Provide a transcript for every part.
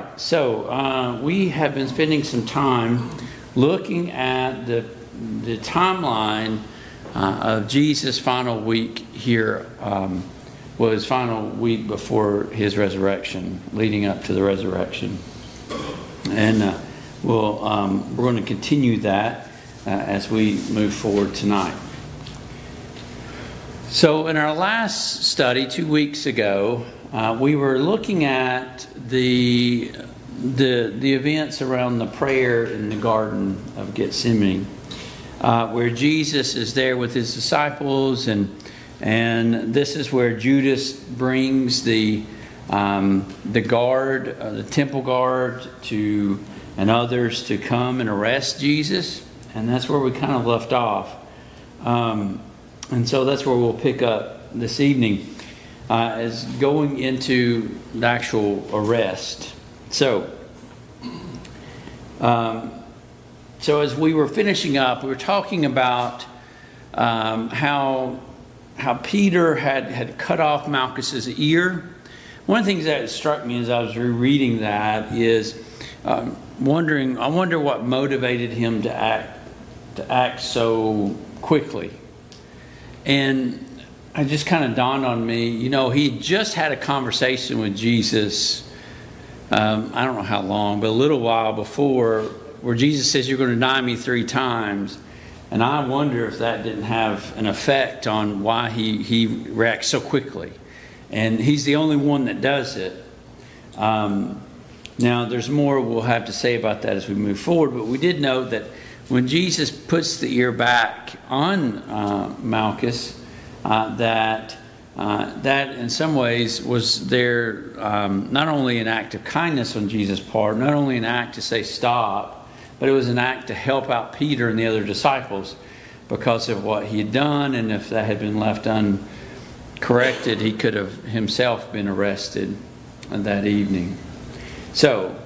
so we have been spending some time looking at the timeline of Jesus' final week here, his final week before his resurrection, leading up to the resurrection. And we're going to continue that as we move forward tonight. So in our last study 2 weeks ago, we were looking at the events around the prayer in the Garden of Gethsemane, where Jesus is there with his disciples, and this is where Judas brings the guard, the temple guard, and others to come and arrest Jesus, and that's where we kind of left off, and so that's where we'll pick up this evening. As going into the actual arrest. So as we were finishing up, we were talking about how Peter had cut off Malchus's ear. One of the things that struck me as I was rereading that is I wonder what motivated him to act so quickly. And it just kind of dawned on me, he just had a conversation with Jesus, I don't know how long, but a little while before, where Jesus says, "You're going to deny me 3 times. And I wonder if that didn't have an effect on why he reacts so quickly. And he's the only one that does it. Now, there's more we'll have to say about that as we move forward, but we did note that when Jesus puts the ear back on Malchus, that in some ways was there not only an act of kindness on Jesus' part, not only an act to say stop, but it was an act to help out Peter and the other disciples because of what he had done, and if that had been left uncorrected, he could have himself been arrested that evening. So,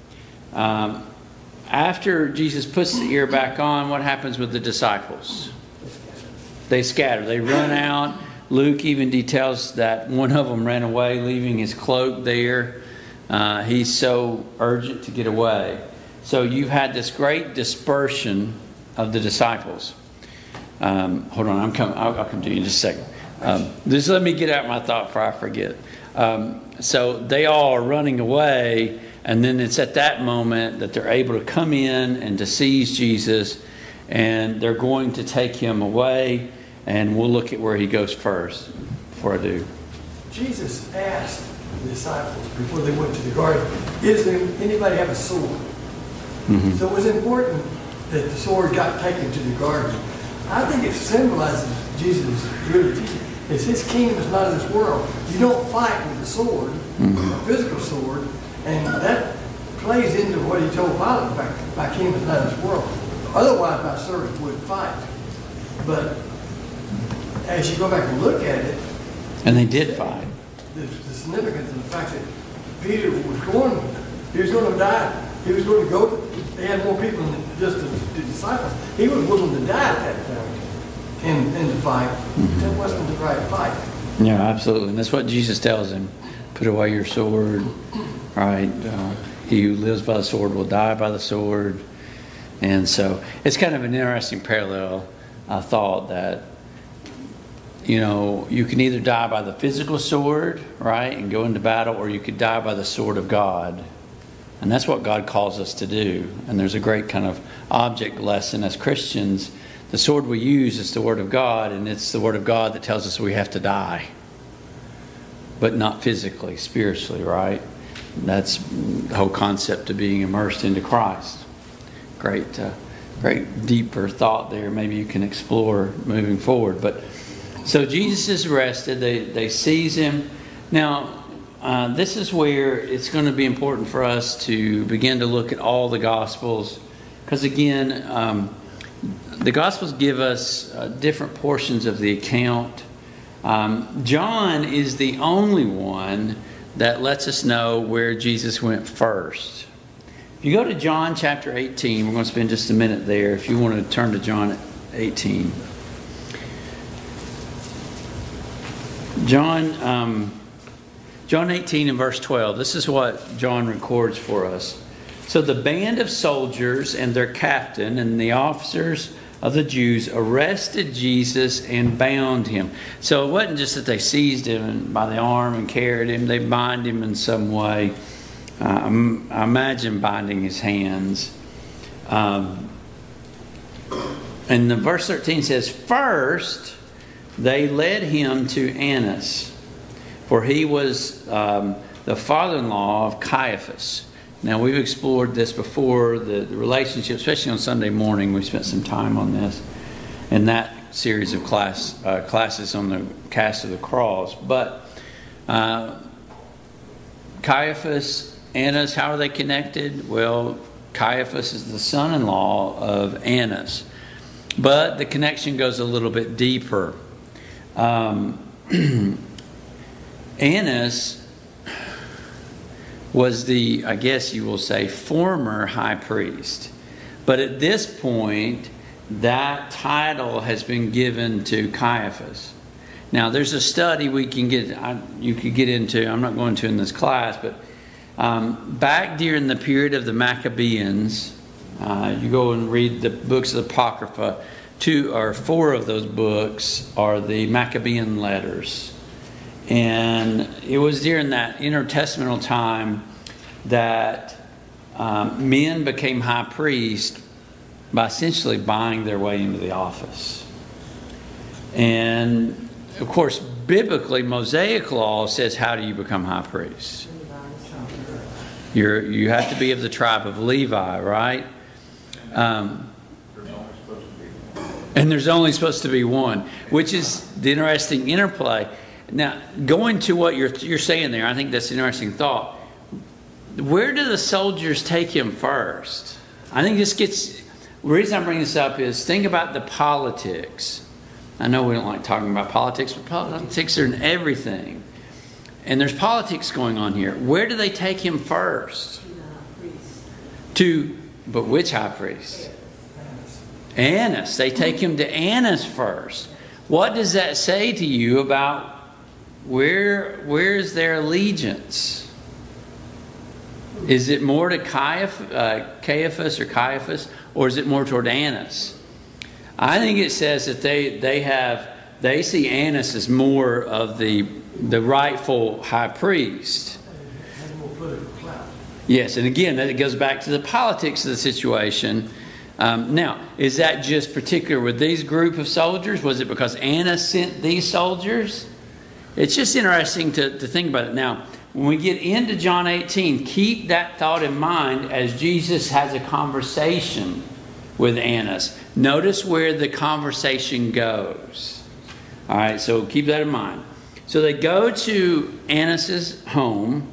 after Jesus puts the ear back on, what happens with the disciples? They scatter. They run out. Luke even details that one of them ran away, leaving his cloak there. He's so urgent to get away. So you've had this great dispersion of the disciples. Hold on, I'll come to you in just a second. Just let me get out my thought before I forget. So they all are running away, and then it's at that moment that they're able to come in and to seize Jesus, and they're going to take him away. And we'll look at where he goes first, before I do. Jesus asked the disciples before they went to the garden, "Is there anybody have a sword?" Mm-hmm. So it was important that the sword got taken to the garden. I think it symbolizes Jesus' really teaching. It's his kingdom is not of this world. You don't fight with a sword, a physical sword, and that plays into what he told Pilate, my kingdom is not of this world. Otherwise, my servants would fight. But as you go back and look at it, and they did fight. The significance of the fact that Peter was going to die. He was going to go. They had more people than just the disciples. He was willing to die at that point in the fight. That wasn't the right fight. Yeah, absolutely. And that's what Jesus tells him. Put away your sword. Right? He who lives by the sword will die by the sword. And so it's kind of an interesting parallel. I thought that, you can either die by the physical sword, right, and go into battle, or you could die by the sword of God. And that's what God calls us to do. And there's a great kind of object lesson as Christians. The sword we use is the Word of God, and it's the Word of God that tells us we have to die. But not physically, spiritually, right? That's the whole concept of being immersed into Christ. Great deeper thought there. Maybe you can explore moving forward. But so Jesus is arrested. They seize him. Now, this is where it's going to be important for us to begin to look at all the Gospels. Because again, the Gospels give us different portions of the account. John is the only one that lets us know where Jesus went first. If you go to John chapter 18, we're going to spend just a minute there if you want to turn to John 18. John John 18 and verse 12. This is what John records for us. So the band of soldiers and their captain and the officers of the Jews arrested Jesus and bound him. So it wasn't just that they seized him by the arm and carried him. They bind him in some way. I imagine binding his hands. And the verse 13 says, first they led him to Annas, for he was the father-in-law of Caiaphas. Now, we've explored this before, the relationship, especially on Sunday morning. We spent some time on this in that series of classes on the cast of the cross. But Caiaphas, Annas, how are they connected? Well, Caiaphas is the son-in-law of Annas. But the connection goes a little bit deeper. Annas was the, I guess you will say, former high priest. But at this point, that title has been given to Caiaphas. Now, there's a study we can you could get into. I'm not going to in this class, but back during the period of the Maccabees, you go and read the books of the Apocrypha. 2 or 4 of those books are the Maccabean letters. And it was during that intertestamental time that men became high priests by essentially buying their way into the office. And of course, biblically, Mosaic law says, how do you become high priest? You have to be of the tribe of Levi, right? And there's only supposed to be one, which is the interesting interplay. Now, going to what you're saying there, I think that's an interesting thought. Where do the soldiers take him first? I think the reason I bring this up is think about the politics. I know we don't like talking about politics, but politics are in everything. And there's politics going on here. Where do they take him first? But which high priest? Annas. They take him to Annas first. What does that say to you about where's their allegiance? Is it more to Caiaphas, or is it more toward Annas? I think it says that they see Annas as more of the rightful high priest. Yes, and again, that goes back to the politics of the situation. Now, is that just particular with these group of soldiers? Was it because Annas sent these soldiers? It's just interesting to think about it. Now, when we get into John 18, keep that thought in mind as Jesus has a conversation with Annas. Notice where the conversation goes. All right, so keep that in mind. So they go to Annas' home.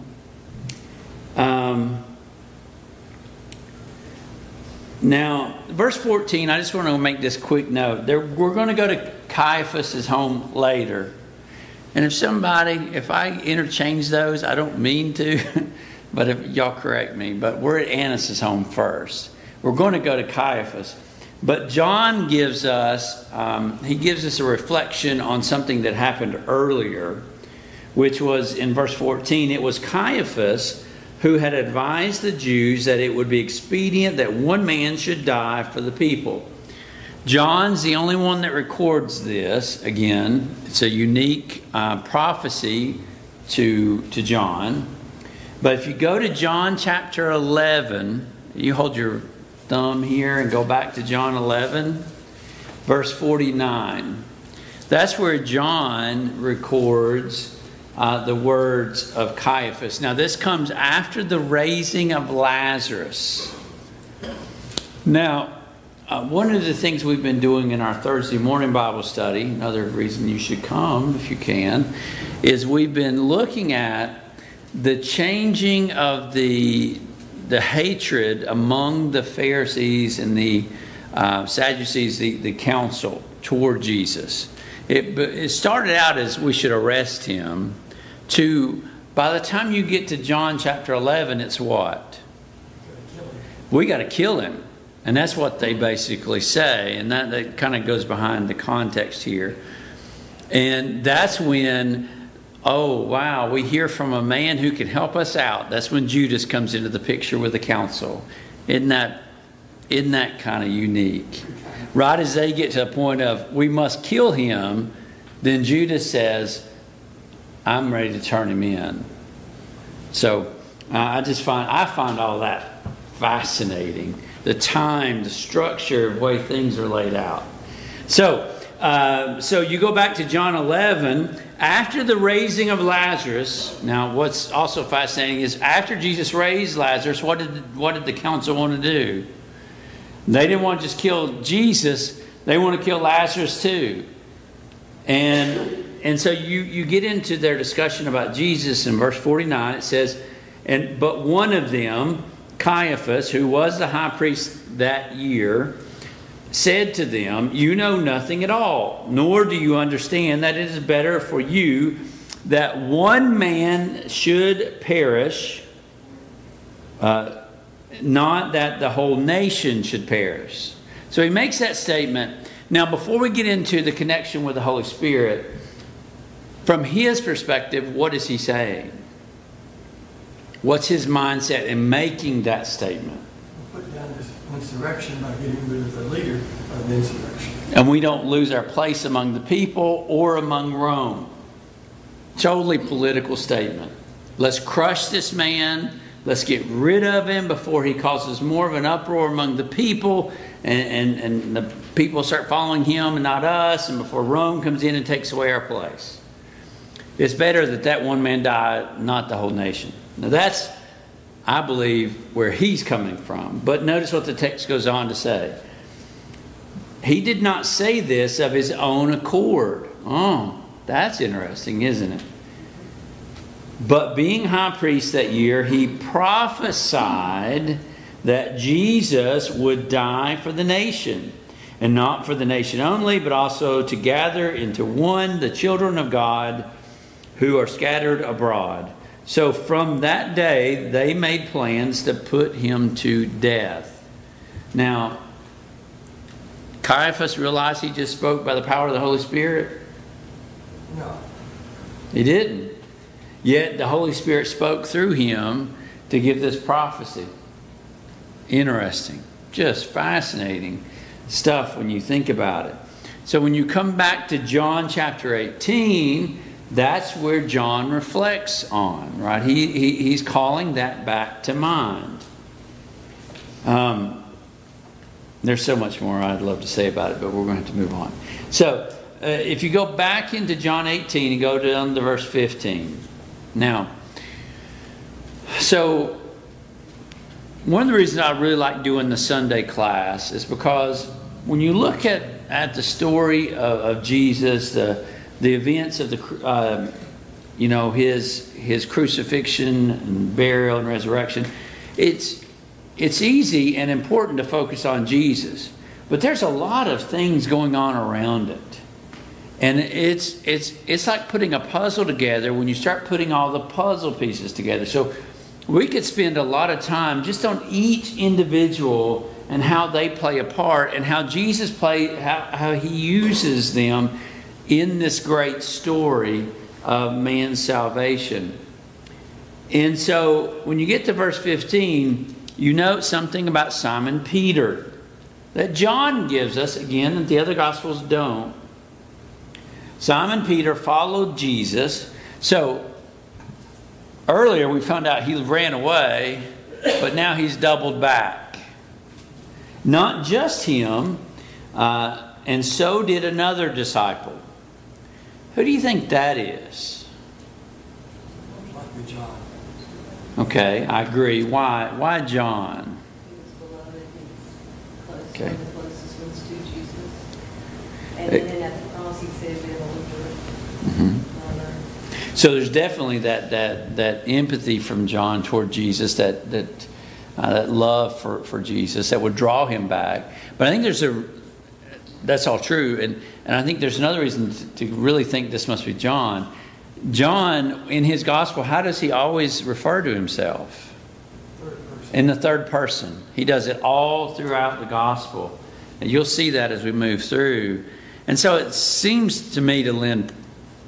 Now, verse 14, I just want to make this quick note. We're going to go to Caiaphas' home later. And if I interchange those, I don't mean to, but if y'all correct me, but we're at Annas' home first. We're going to go to Caiaphas. But John gives us a reflection on something that happened earlier, which was in verse 14. It was Caiaphas who had advised the Jews that it would be expedient that one man should die for the people. John's the only one that records this. Again, it's a unique prophecy to John. But if you go to John chapter 11, you hold your thumb here and go back to John 11, verse 49. That's where John records the words of Caiaphas. Now, this comes after the raising of Lazarus. Now, one of the things we've been doing in our Thursday morning Bible study, another reason you should come if you can, is we've been looking at the changing of the hatred among the Pharisees and the Sadducees, the council, toward Jesus. It started out as we should arrest him, to by the time you get to John chapter 11, it's what? We got to kill him. And that's what they basically say. And that kind of goes behind the context here. And that's when oh, wow, we hear from a man who can help us out. That's when Judas comes into the picture with the council. Isn't that kind of unique? Right as they get to a point of, we must kill him, then Judas says, I'm ready to turn him in. So I find all that fascinating. The time, the structure of the way things are laid out. So you go back to John 11, after the raising of Lazarus. Now, what's also fascinating is after Jesus raised Lazarus, what did the council want to do? They didn't want to just kill Jesus, they want to kill Lazarus too. And so you get into their discussion about Jesus in verse 49. It says, but one of them, Caiaphas, who was the high priest that year, said to them, you know nothing at all, nor do you understand that it is better for you that one man should perish, not that the whole nation should perish. So he makes that statement. Now, before we get into the connection with the Holy Spirit, from his perspective, what is he saying? What's his mindset in making that statement? Put down this insurrection by getting rid of the leader of the insurrection. And we don't lose our place among the people or among Rome. Totally political statement. Let's crush this man. Let's get rid of him before he causes more of an uproar among the people. And the people start following him and not us. And before Rome comes in and takes away our place. It's better that one man die, not the whole nation. Now that's, I believe, where he's coming from. But notice what the text goes on to say. He did not say this of his own accord. Oh, that's interesting, isn't it? But being high priest that year, he prophesied that Jesus would die for the nation. And not for the nation only, but also to gather into one the children of God who are scattered abroad. So from that day, they made plans to put him to death. Now, Caiaphas realized he just spoke by the power of the Holy Spirit? No. He didn't. Yet the Holy Spirit spoke through him to give this prophecy. Interesting. Just fascinating stuff when you think about it. So when you come back to John chapter 18, that's where John reflects on, right? He's calling that back to mind. There's so much more I'd love to say about it, but we're going to have to move on. So if you go back into John 18 and go down to verse 15. Now, so one of the reasons I really like doing the Sunday class is because when you look at the story of Jesus, the events of his crucifixion and burial and resurrection, it's easy and important to focus on Jesus, but there's a lot of things going on around it, and it's like putting a puzzle together when you start putting all the puzzle pieces together. So we could spend a lot of time just on each individual and how they play a part, and how Jesus how he uses them in this great story of man's salvation. And so when you get to verse 15, you note something about Simon Peter that John gives us, again, that the other Gospels don't. Simon Peter followed Jesus. So earlier we found out he ran away, but now he's doubled back. Not just him, and so did another disciple. Who do you think that is? Like John. Okay, I agree. Why John? He was beloved. He was Okay. one of the closest ones to Jesus. And then at the cross, he said, "We have a little So there's definitely that empathy from John toward Jesus, that love for Jesus that would draw him back. But I think that's all true, and I think there's another reason to really think this must be John. John, in his gospel, how does he always refer to himself? In the third person. He does it all throughout the gospel. And you'll see that as we move through. And so it seems to me to lend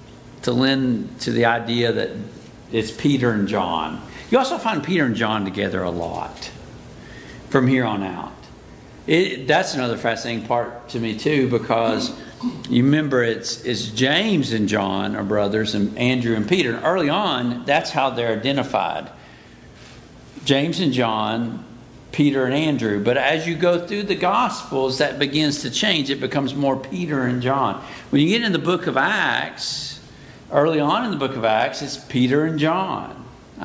to lend to the idea that it's Peter and John. You also find Peter and John together a lot from here on out. That's another fascinating part to me too, because you remember it's James and John are brothers, and Andrew and Peter. And early on, that's how they're identified. James and John, Peter and Andrew. But as you go through the Gospels, that begins to change. It becomes more Peter and John. When you get in the book of Acts, early on in the book of Acts, it's Peter and John.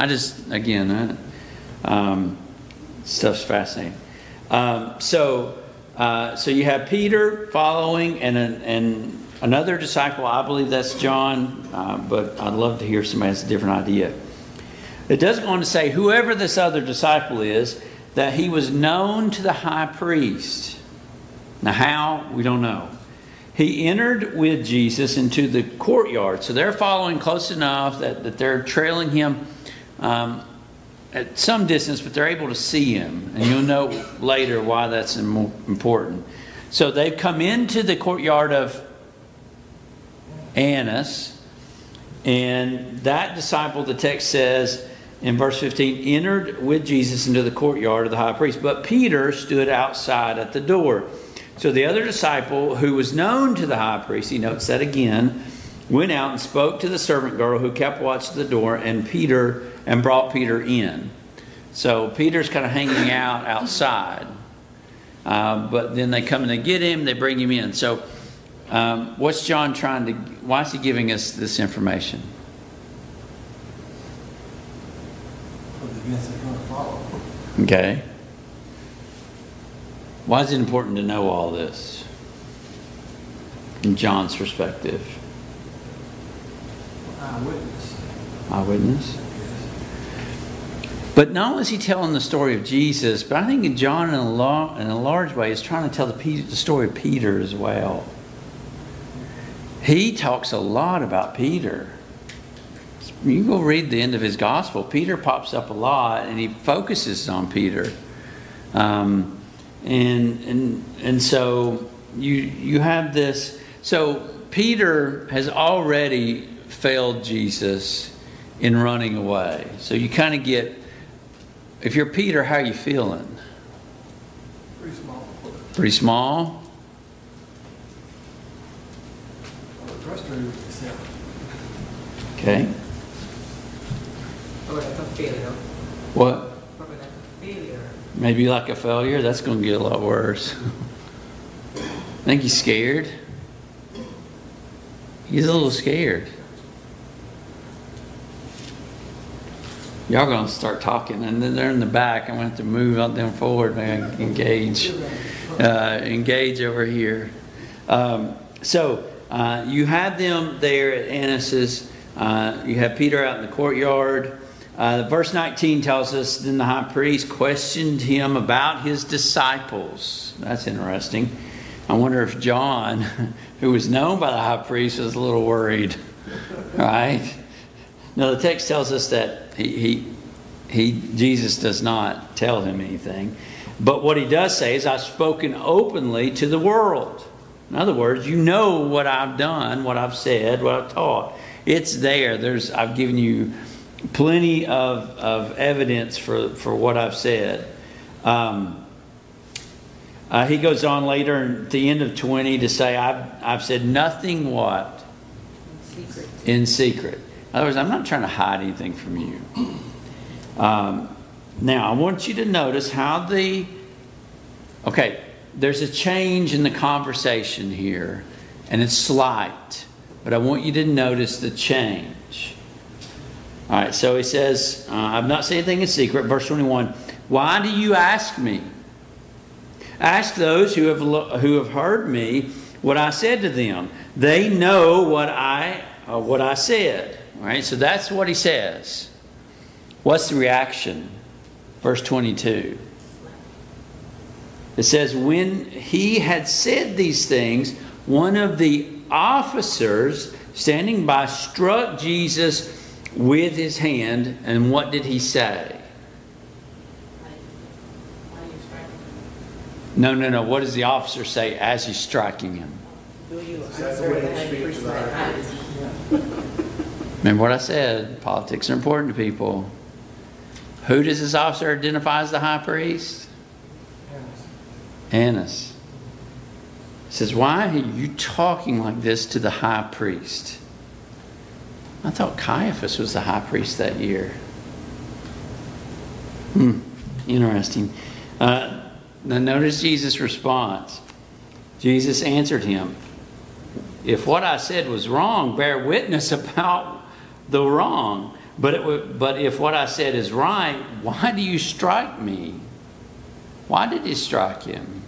Stuff's fascinating. So you have Peter following and another disciple. I believe that's John, but I'd love to hear somebody has a different idea. It does go on to say, whoever this other disciple is, that he was known to the high priest. Now how? We don't know. He entered with Jesus into the courtyard. So they're following close enough that they're trailing him at some distance, but they're able to see him. And you'll know later why that's important. So they've come into the courtyard of Annas. And that disciple, the text says in verse 15, entered with Jesus into the courtyard of the high priest. But Peter stood outside at the door. So the other disciple, who was known to the high priest, he notes that again, went out and spoke to the servant girl who kept watch at the door, and brought Peter in. So Peter's kind of hanging out outside. But then they come and they get him, they bring him in. So what's John why is he giving us this information? For the events that are going to follow. Okay. Why is it important to know all this? From John's perspective. Eyewitness. Eyewitness? But not only is he telling the story of Jesus, but I think John in a large way is trying to tell the story of Peter as well. He talks a lot about Peter. You go read the end of his gospel. Peter pops up a lot, and he focuses on Peter. And so you have this. So Peter has already failed Jesus in running away. So you kind of get, if you're Peter, how are you feeling? Pretty small. Pretty small? Frustrated with yourself. Okay. Probably like a failure. What? Probably like a failure. Maybe like a failure? That's going to get a lot worse. I think he's scared. He's a little scared. Y'all going to start talking, and then they're in the back. I'm going to have to move out them forward and engage over here. So you have them there at Annas'. You have Peter out in the courtyard. Verse 19 tells us, then the high priest questioned him about his disciples. That's interesting. I wonder if John, who was known by the high priest, was a little worried. Right? No, the text tells us that Jesus does not tell him anything. But what he does say is, I've spoken openly to the world. In other words, you know what I've done, what I've said, what I've taught. It's there. I've given you plenty of evidence for what I've said. He goes on later at the end of 20 to say, I've said nothing what? In secret. In other words, I'm not trying to hide anything from you. Now, I want you to notice how there's a change in the conversation here, and it's slight, but I want you to notice the change. All right, so he says, I've not said anything in secret. Verse 21, why do you ask me? Ask those who have heard me what I said to them. They know what I said. All right, so that's what he says. What's the reaction? Verse 22. It says, when he had said these things, one of the officers standing by struck Jesus with his hand, and what did he say? No. What does the officer say as he's striking him? Do you answer the high priest by hand? Remember what I said, politics are important to people. Who does this officer identify as the high priest? Annas. He says, why are you talking like this to the high priest? I thought Caiaphas was the high priest that year. Interesting. Now notice Jesus' response. Jesus answered him, if what I said was wrong, bear witness about the wrong. But if what I said is right, why do you strike me? Why did he strike him?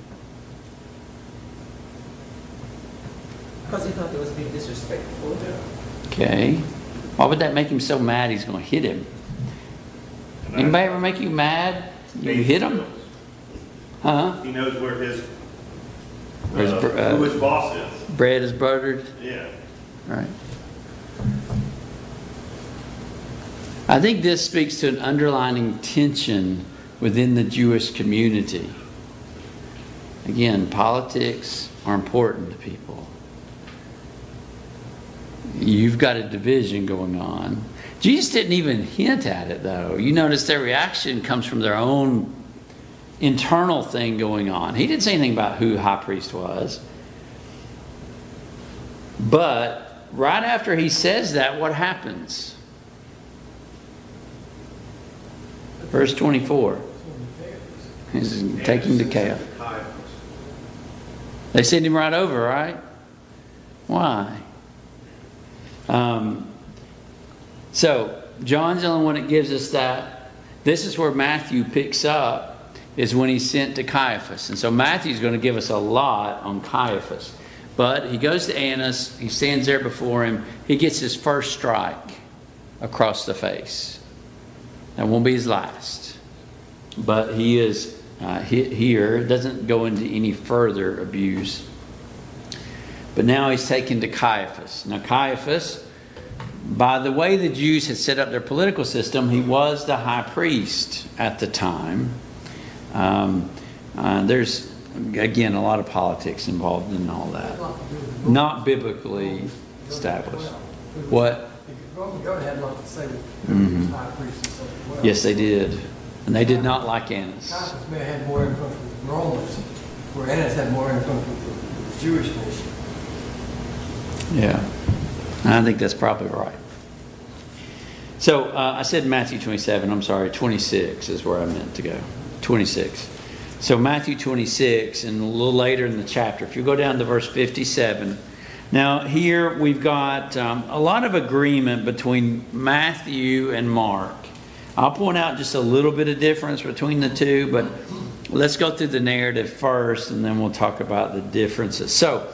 Because he thought he was being disrespectful. Okay. Why would that make him so mad he's going to hit him? Anybody ever make you mad? You hit him? Huh? He knows where who his boss is. Bread is buttered? Yeah. Right. I think this speaks to an underlying tension within the Jewish community. Again, politics are important to people. You've got a division going on. Jesus didn't even hint at it, though. You notice their reaction comes from their own internal thing going on. He didn't say anything about who high priest was. But right after he says that, what happens? Verse 24. He's taking the calf. They send him right over, right? Why? So, John's the only one that gives us that. This is where Matthew picks up, is when he's sent to Caiaphas. And so Matthew's going to give us a lot on Caiaphas. But he goes to Annas, he stands there before him, he gets his first strike across the face. That won't be his last. But he is here, doesn't go into any further abuse. But now he's taken to Caiaphas. Now Caiaphas, by the way the Jews had set up their political system, he was the high priest at the time. There's, again, a lot of politics involved in all that. Not biblically established. What? The Roman government had a lot to say with high priests and stuff as well. Yes, they did. And they did not like Annas. Caiaphas may have had more influence with the Romans, where Annas had more influence with the Jewish nation. Yeah. I think that's probably right. So I said Matthew 27. I'm sorry, 26 is where I meant to go. 26. So Matthew 26, and a little later in the chapter, if you go down to verse 57. Now here we've got a lot of agreement between Matthew and Mark. I'll point out just a little bit of difference between the two, but let's go through the narrative first, and then we'll talk about the differences. So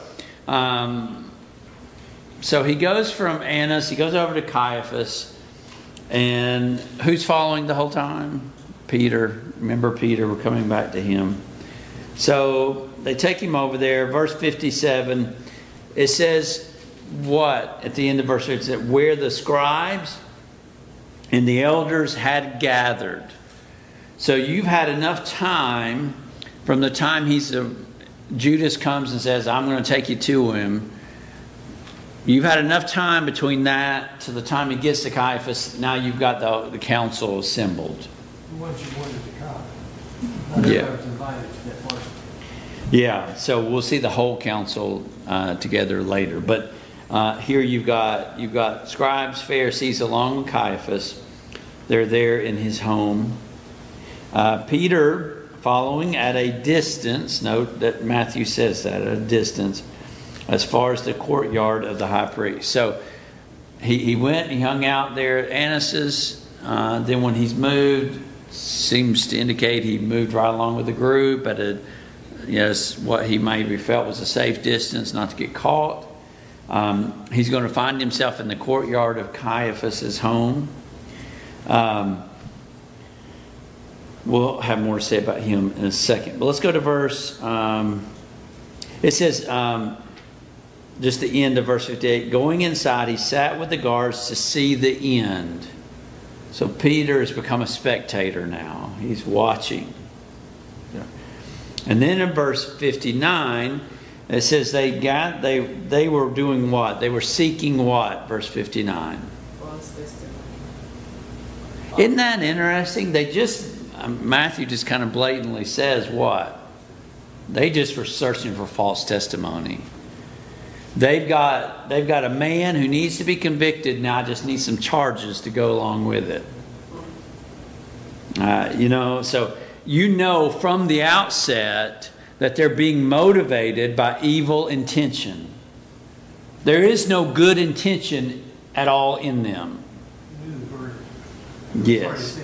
he goes from Annas, he goes over to Caiaphas, and who's following the whole time? Peter. Remember Peter, we're coming back to him. So they take him over there. Verse 57, it says what? At the end of verse 6, it said, where the scribes and the elders had gathered. So you've had enough time from the time Judas comes and says, I'm going to take you to him. You've had enough time between that to the time he gets to Caiaphas. Now you've got the council assembled. Once you wanted to come. Not everybody was invited to that party. Yeah, so we'll see the whole council together later. But here you've got scribes, Pharisees along with Caiaphas. They're there in his home. Peter following at a distance. Note that Matthew says that, at a distance, as far as the courtyard of the high priest. So he went, he hung out there at Annas's. Then when he's moved, seems to indicate he moved right along with the group at what he maybe felt was a safe distance, not to get caught. He's going to find himself in the courtyard of Caiaphas's home. We'll have more to say about him in a second. But let's go to verse. It says, just the end of verse 58, going inside, he sat with the guards to see the end. So Peter has become a spectator now. He's watching. And then in verse 59, it says they were doing what? They were seeking what? Verse 59. Well, Isn't that interesting? Matthew just kind of blatantly says what? They just were searching for false testimony. They've got a man who needs to be convicted. Now I just need some charges to go along with it. So from the outset that they're being motivated by evil intention. There is no good intention at all in them. Yes.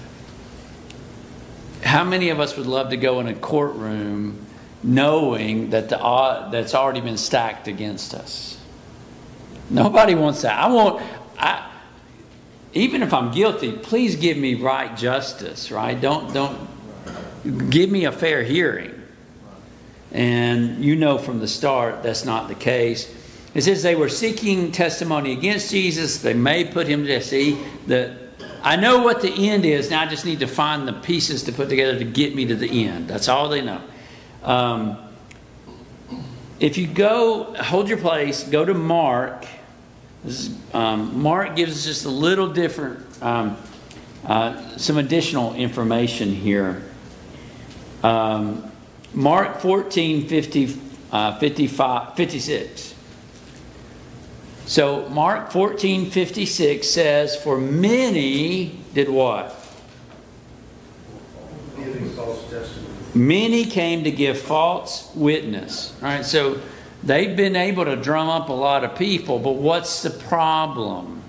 How many of us would love to go in a courtroom knowing that that's already been stacked against us? Nobody wants that. Even if I'm guilty, please give me right justice, right? Don't give me a fair hearing. And from the start that's not the case. It says they were seeking testimony against Jesus. They may put him to see that I know what the end is. Now I just need to find the pieces to put together to get me to the end. That's all they know. If you hold your place, go to Mark. Mark gives us just a little different, some additional information here. Mark 14:56. So Mark 14:56 says, "For many did what? Giving false testimony. Many came to give false witness." All right, so they've been able to drum up a lot of people, but what's the problem?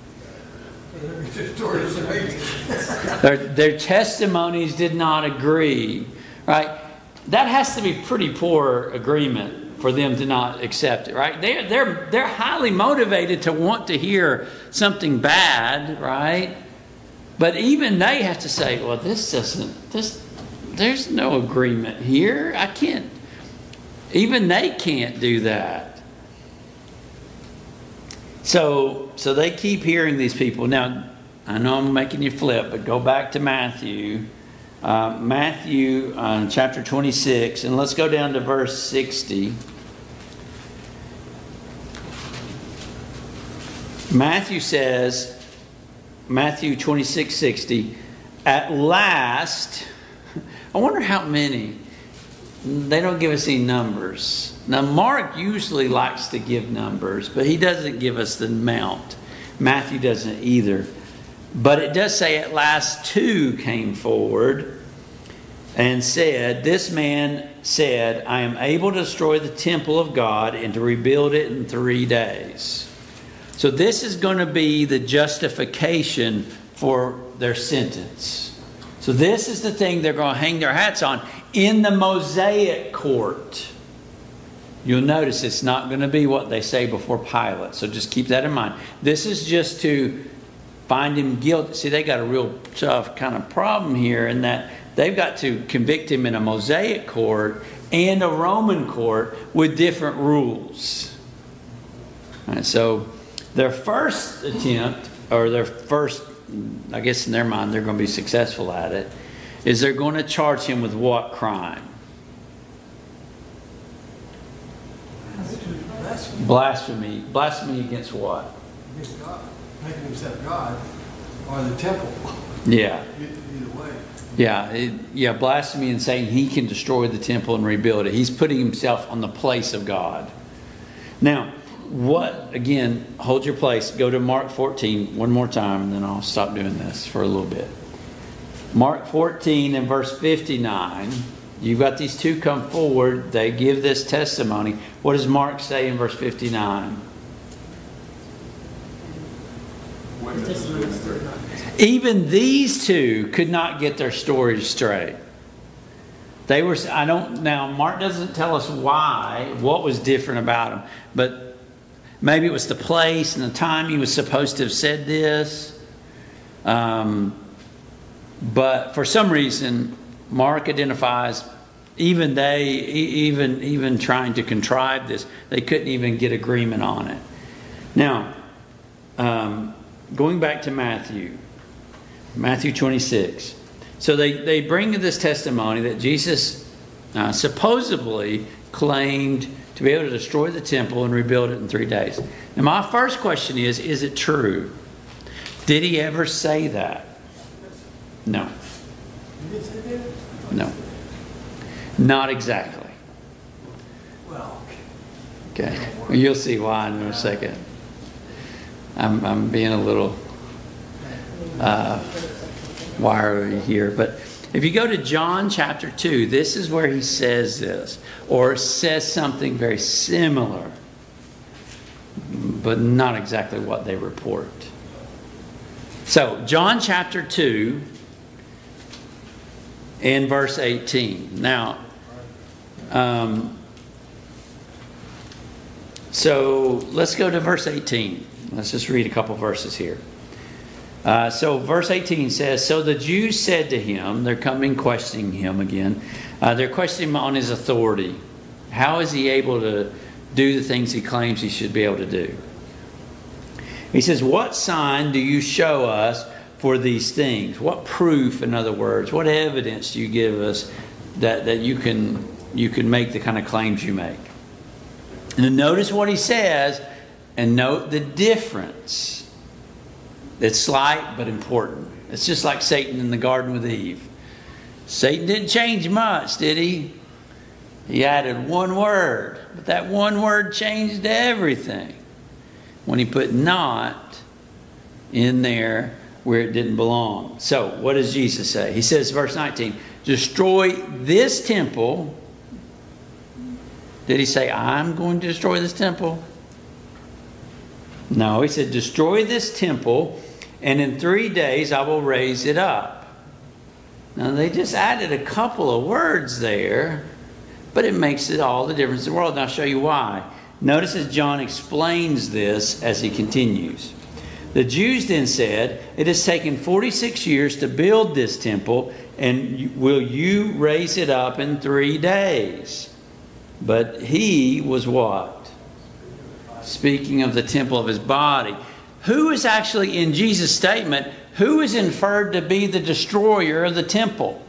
Their testimonies did not agree, right? That has to be pretty poor agreement for them to not accept it, right? They're highly motivated to want to hear something bad, right? But even they have to say, well, there's no agreement here. I can't. Even they can't do that. So they keep hearing these people. Now, I know I'm making you flip, but go back to Matthew. Matthew chapter 26, and let's go down to verse 60. Matthew says, Matthew 26:60, at last, I wonder how many. They don't give us any numbers. Now, Mark usually likes to give numbers, but he doesn't give us the amount. Matthew doesn't either. But it does say at last 2 came forward and said, this man said, I am able to destroy the temple of God and to rebuild it in 3 days. So this is going to be the justification for their sentence. So this is the thing they're going to hang their hats on in the Mosaic court. You'll notice it's not going to be what they say before Pilate. So just keep that in mind. This is just to find him guilty. See, they got a real tough kind of problem here in that they've got to convict him in a Mosaic court and a Roman court with different rules. All right, so their first attempt, or their first, I guess in their mind they're going to be successful at it, is they're going to charge him with what crime? Blasphemy. Blasphemy against what? Against God. Making himself God or the temple. Yeah. Either way. Yeah, blasphemy and saying he can destroy the temple and rebuild it. He's putting himself on the place of God. Now, again, hold your place. Go to Mark 14 one more time and then I'll stop doing this for a little bit. Mark 14 and verse 59. You've got these 2 come forward. They give this testimony. What does Mark say in verse 59? Even these 2 could not get their stories straight. They were. Now Mark doesn't tell us why. What was different about them? But maybe it was the place and the time he was supposed to have said this. But for some reason, Mark identifies even trying to contrive this, they couldn't even get agreement on it. Now, going back to Matthew 26. So they bring this testimony that Jesus supposedly claimed to be able to destroy the temple and rebuild it in 3 days. Now my first question is it true? Did he ever say that? No, You didn't say that? no, not exactly. Well, Okay, well, you'll see why in a second. I'm being a little wiry here, but if you go to John chapter 2, this is where he says this, or says something very similar, but not exactly what they report. So, John chapter 2, in verse 18. Now, so let's go to verse 18. Let's just read a couple verses here. So verse 18 says, so the Jews said to him, they're coming questioning him again. They're questioning him on his authority. How is he able to do the things he claims he should be able to do? He says, what sign do you show us for these things? What proof, in other words, what evidence do you give us that you can make the kind of claims you make? And then notice what he says, and note the difference. It's slight but important. It's just like Satan in the garden with Eve. Satan didn't change much, did he? He added one word, but that one word changed everything when he put not in there where it didn't belong. So what does Jesus say? He says, verse 19, destroy this temple. Did he say, I'm going to destroy this temple? No, he said, destroy this temple, and in 3 days I will raise it up. Now, they just added a couple of words there, but it makes it all the difference in the world. And I'll show you why. Notice as John explains this as he continues. The Jews then said, it has taken 46 years to build this temple, and will you raise it up in 3 days? But he was what? Speaking of the temple of his body. Who is actually, in Jesus' statement, who is inferred to be the destroyer of the temple?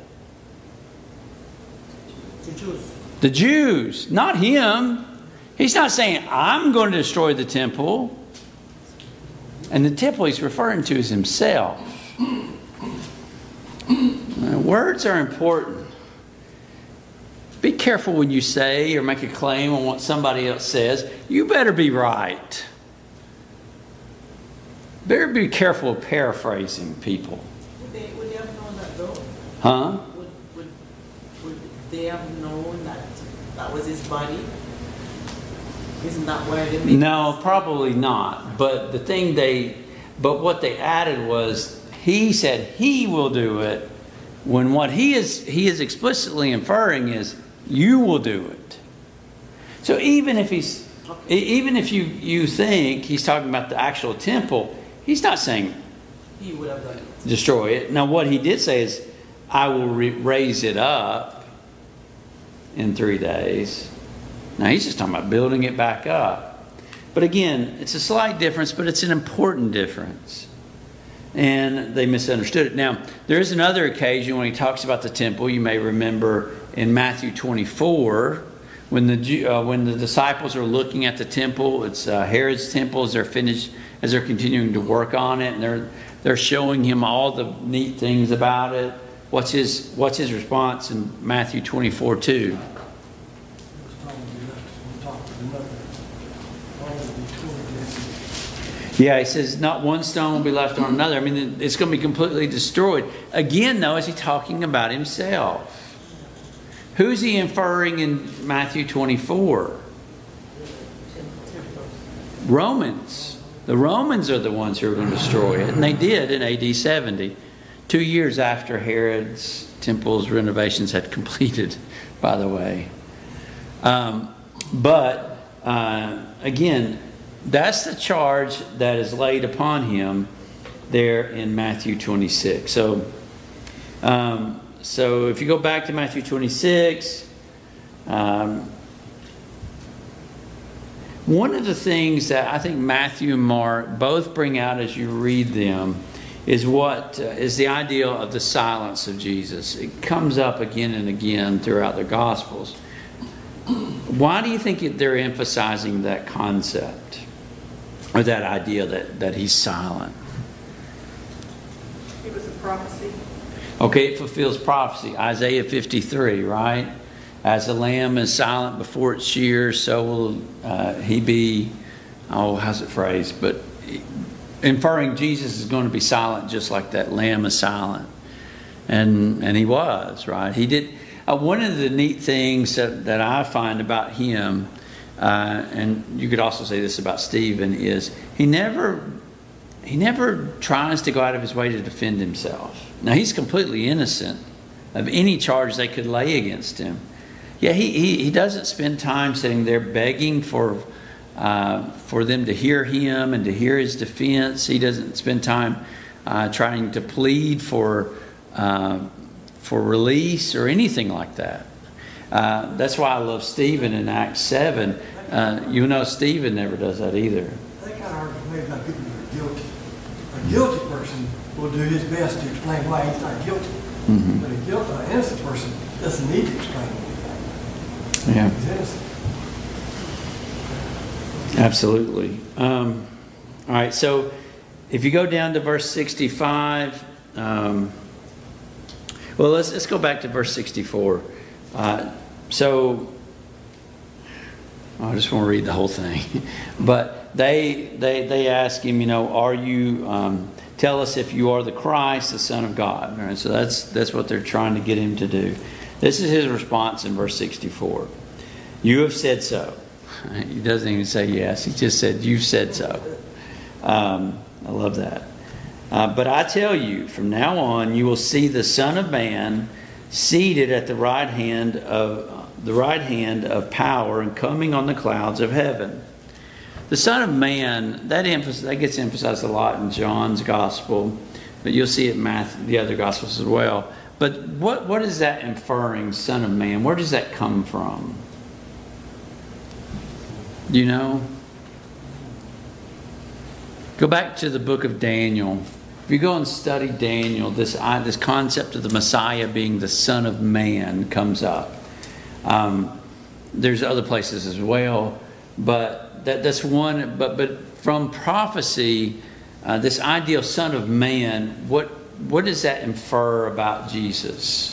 The Jews. The Jews, not him. He's not saying, I'm going to destroy the temple. And the temple he's referring to is himself. Now, words are important. Be careful when you say or make a claim on what somebody else says. You better be right. Better be careful of paraphrasing people. Would they have known that though? Huh? Would they have known that that was his body? Isn't that where they made No, probably not. But what they added was he said he will do it, when what he is explicitly inferring is you will do it. So even if you think he's talking about the actual temple, he's not saying he would have done it? Destroy it. Now what he did say is, I will raise it up in 3 days. Now he's just talking about building it back up. But again, it's a slight difference, but it's an important difference. And they misunderstood it. Now, there is another occasion when he talks about the temple. You may remember in Matthew 24, when the disciples are looking at the temple. It's Herod's temple as they're continuing to work on it, and they're showing him all the neat things about it. What's his response in Matthew 24:2? Yeah, he says, not one stone will be left on another. I mean, it's going to be completely destroyed. Again, though, is he talking about himself? Who's he inferring in Matthew 24? Romans. The Romans are the ones who are going to destroy it. And they did in AD 70. 2 years after Herod's temple's renovations had completed, by the way. Again, that's the charge that is laid upon him there in Matthew 26. So if you go back to Matthew 26, one of the things that I think Matthew and Mark both bring out as you read them is is the idea of the silence of Jesus. It comes up again and again throughout the Gospels. Why do you think they're emphasizing that concept? Or that idea that he's silent? It was a prophecy. Okay, it fulfills prophecy. Isaiah 53, right? As the lamb is silent before its shears, so will he be, how's it phrased? But inferring Jesus is going to be silent just like that lamb is silent. And he was, right? He did. One of the neat things that I find about him, and you could also say this about Stephen, is he never tries to go out of his way to defend himself. Now, he's completely innocent of any charge they could lay against him. Yeah, he doesn't spend time sitting there begging for them to hear him and to hear his defense. He doesn't spend time trying to plead for release or anything like that. That's why I love Stephen in Acts 7. Stephen never does that either. That kind of argument made by people who are guilty. A guilty person will do his best to explain why he's not guilty. Mm-hmm. But an innocent person doesn't need to explain anything. Yeah. He's innocent. Absolutely. All right, so if you go down to verse 65, let's go back to verse 64. I just want to read the whole thing. But they ask him, are you, tell us if you are the Christ, the Son of God. All right, so that's what they're trying to get him to do. This is his response in verse 64. You have said so. He doesn't even say yes. He just said, you've said so. I love that. But I tell you, from now on, you will see the Son of Man seated at the right hand of power and coming on the clouds of heaven. The Son of Man, that gets emphasized a lot in John's Gospel, but you'll see it in the other Gospels as well. But what is that inferring, Son of Man? Where does that come from? Do you know? Go back to the book of Daniel. If you go and study Daniel, this concept of the Messiah being the Son of Man comes up. There's other places as well, but that's one. But from prophecy, this ideal Son of Man, what does that infer about Jesus?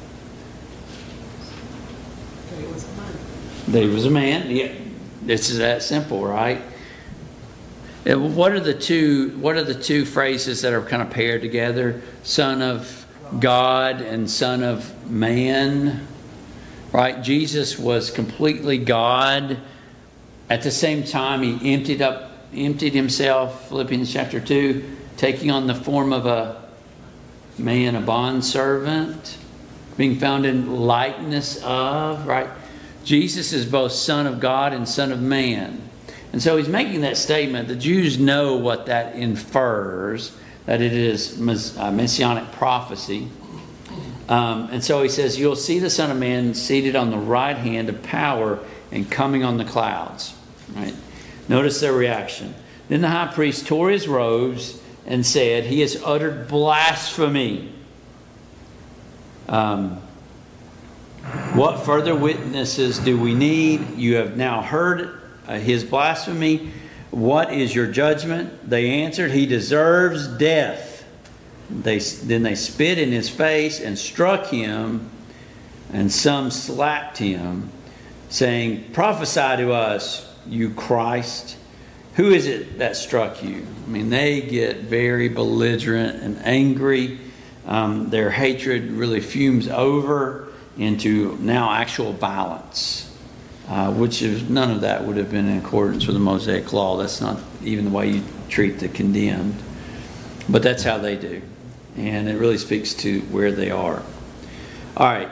That he was a man. That he was a man. Yeah, it's that simple, right? What are the two phrases that are kind of paired together? Son of God and Son of Man. Right? Jesus was completely God. At the same time, he emptied himself, Philippians chapter 2, taking on the form of a man, a bondservant, being found in likeness of, right? Jesus is both Son of God and Son of Man. And so he's making that statement. The Jews know what that infers, that it is messianic prophecy. And so he says, you'll see the Son of Man seated on the right hand of power and coming on the clouds. Right? Notice their reaction. Then the high priest tore his robes and said, he has uttered blasphemy. What further witnesses do we need? You have now heard his blasphemy. What is your judgment? They answered, he deserves death. Then they spit in his face and struck him, and some slapped him, saying, prophesy to us, you Christ. Who is it that struck you? I mean, they get very belligerent and angry. Their hatred really fumes over into now actual violence. Which is, none of that would have been in accordance with the Mosaic Law. That's not even the way you treat the condemned. But that's how they do. And it really speaks to where they are. All right.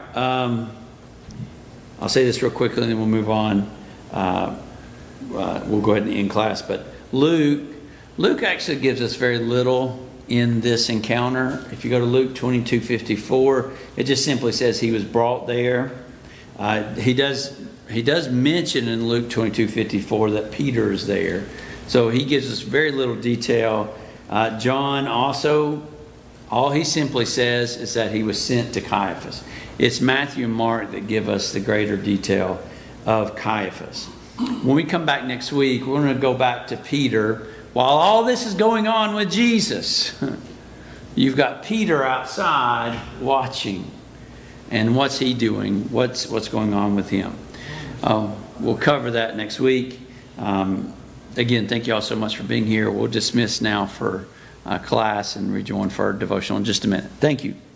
I'll say this real quickly and then we'll move on. We'll go ahead and end class. But Luke actually gives us very little in this encounter. If you go to Luke 22:54, it just simply says he was brought there. He does mention in Luke 22:54 that Peter is there. So he gives us very little detail. John also, all he simply says is that he was sent to Caiaphas. It's Matthew and Mark that give us the greater detail of Caiaphas. When we come back next week, we're going to go back to Peter while all this is going on with Jesus. you've got Peter outside watching. And what's he doing? What's going on with him? We'll cover that next week. Again, thank you all so much for being here. We'll dismiss now for class and rejoin for our devotional in just a minute. Thank you.